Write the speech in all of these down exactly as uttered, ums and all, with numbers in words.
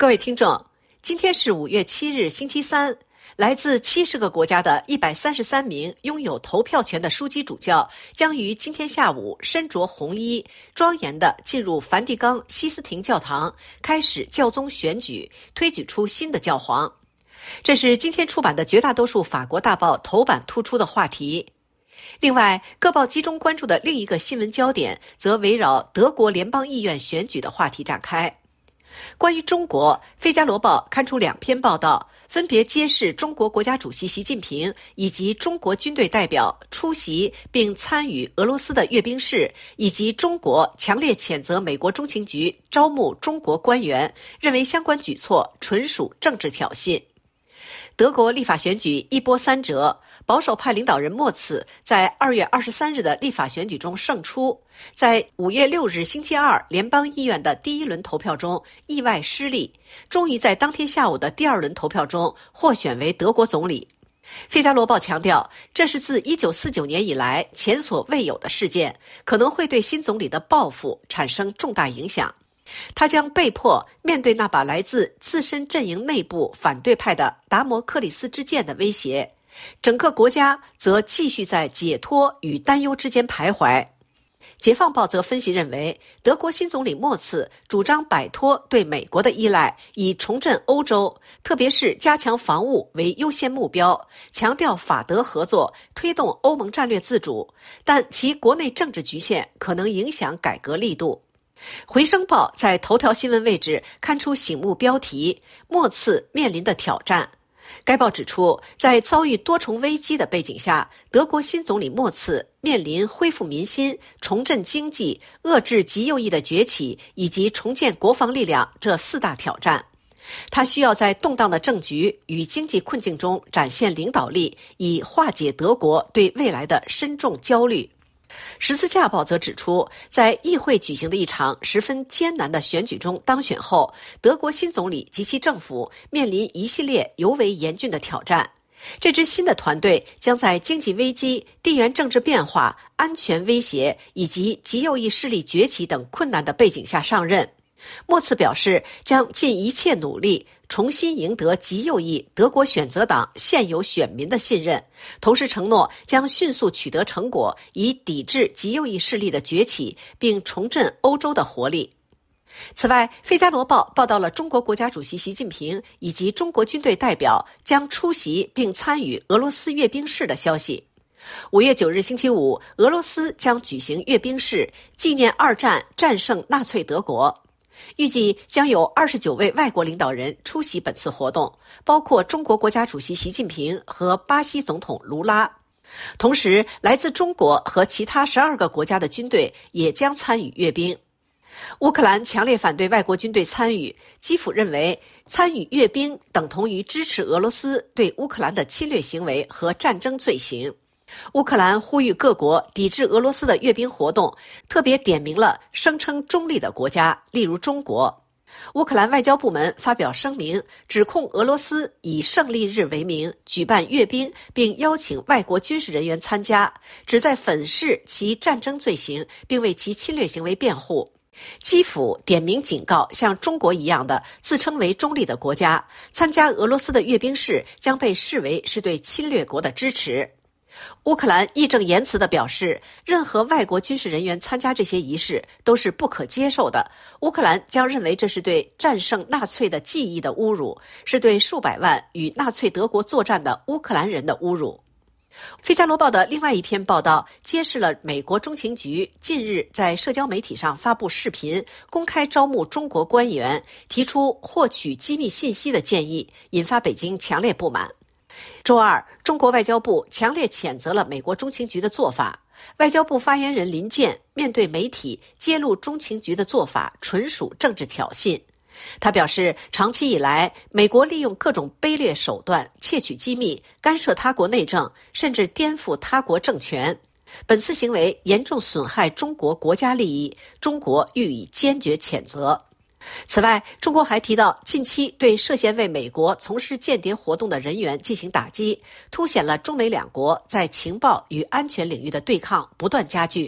各位听众，今天是五月七日，星期三。来自七十个国家的一百三十三名拥有投票权的枢机主教将于今天下午身着红衣，庄严地进入梵蒂冈西斯廷教堂，开始教宗选举，推举出新的教皇。这是今天出版的绝大多数法国大报头版突出的话题。另外，各报集中关注的另一个新闻焦点则围绕德国联邦议院选举的话题展开。关于中国，《费加罗报》刊出两篇报道，分别揭示中国国家主席习近平以及中国军队代表出席并参与俄罗斯的阅兵式，以及中国强烈谴责美国中情局招募中国官员，认为相关举措纯属政治挑衅。德国立法选举一波三折，保守派领导人默茨在二月二十三日的立法选举中胜出，在五月六日星期二联邦议院的第一轮投票中意外失利，终于在当天下午的第二轮投票中获选为德国总理。费加罗报强调，这是自一九四九年以来前所未有的事件，可能会对新总理的抱负产生重大影响。他将被迫面对那把来自自身阵营内部反对派的达摩克里斯之剑的威胁，整个国家则继续在解脱与担忧之间徘徊。解放报则分析认为，德国新总理默茨主张摆脱对美国的依赖，以重振欧洲，特别是加强防务为优先目标，强调法德合作，推动欧盟战略自主，但其国内政治局限可能影响改革力度。回声报在头条新闻位置刊出醒目标题：默茨面临的挑战。该报指出，在遭遇多重危机的背景下，德国新总理默茨面临恢复民心、重振经济、遏制极右翼的崛起以及重建国防力量这四大挑战。他需要在动荡的政局与经济困境中展现领导力，以化解德国对未来的深重焦虑。十字架报则指出，在议会举行的一场十分艰难的选举中当选后，德国新总理及其政府面临一系列尤为严峻的挑战。这支新的团队将在经济危机、地缘政治变化、安全威胁以及极右翼势力崛起等困难的背景下上任。默茨表示，将尽一切努力重新赢得极右翼德国选择党现有选民的信任，同时承诺将迅速取得成果，以抵制极右翼势力的崛起，并重振欧洲的活力。此外，《费加罗报》报道了中国国家主席习近平以及中国军队代表将出席并参与俄罗斯阅兵式的消息。五月九日星期五，俄罗斯将举行阅兵式，纪念二战战胜纳粹德国。预计将有二十九位外国领导人出席本次活动，包括中国国家主席习近平和巴西总统卢拉。同时，来自中国和其他十二个国家的军队也将参与阅兵。乌克兰强烈反对外国军队参与，基辅认为参与阅兵等同于支持俄罗斯对乌克兰的侵略行为和战争罪行。乌克兰呼吁各国抵制俄罗斯的阅兵活动，特别点名了声称中立的国家，例如中国。乌克兰外交部门发表声明，指控俄罗斯以胜利日为名举办阅兵，并邀请外国军事人员参加，旨在粉饰其战争罪行，并为其侵略行为辩护。基辅点名警告，像中国一样的自称为中立的国家参加俄罗斯的阅兵式，将被视为是对侵略国的支持。乌克兰义正言辞地表示，任何外国军事人员参加这些仪式都是不可接受的。乌克兰将认为这是对战胜纳粹的记忆的侮辱，是对数百万与纳粹德国作战的乌克兰人的侮辱。费加罗报的另外一篇报道揭示了美国中情局近日在社交媒体上发布视频，公开招募中国官员，提出获取机密信息的建议，引发北京强烈不满。周二，中国外交部强烈谴责了美国中情局的做法。外交部发言人林健面对媒体揭露中情局的做法纯属政治挑衅。他表示，长期以来，美国利用各种卑劣手段窃取机密，干涉他国内政，甚至颠覆他国政权。本次行为严重损害中国国家利益，中国予以坚决谴责。此外，中国还提到，近期对涉嫌为美国从事间谍活动的人员进行打击，凸显了中美两国在情报与安全领域的对抗不断加剧。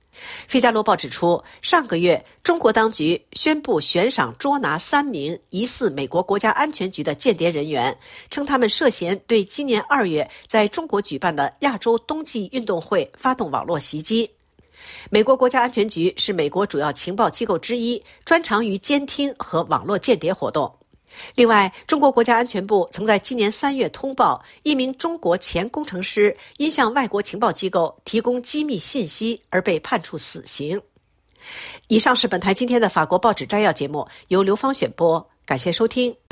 费加罗报指出，上个月中国当局宣布悬赏捉拿三名疑似美国国家安全局的间谍人员，称他们涉嫌对今年二月在中国举办的亚洲冬季运动会发动网络袭击。美国国家安全局是美国主要情报机构之一，专长于监听和网络间谍活动。另外，中国国家安全部曾在今年三月通报，一名中国前工程师因向外国情报机构提供机密信息而被判处死刑。以上是本台今天的法国报纸摘要节目，由刘芳选播，感谢收听。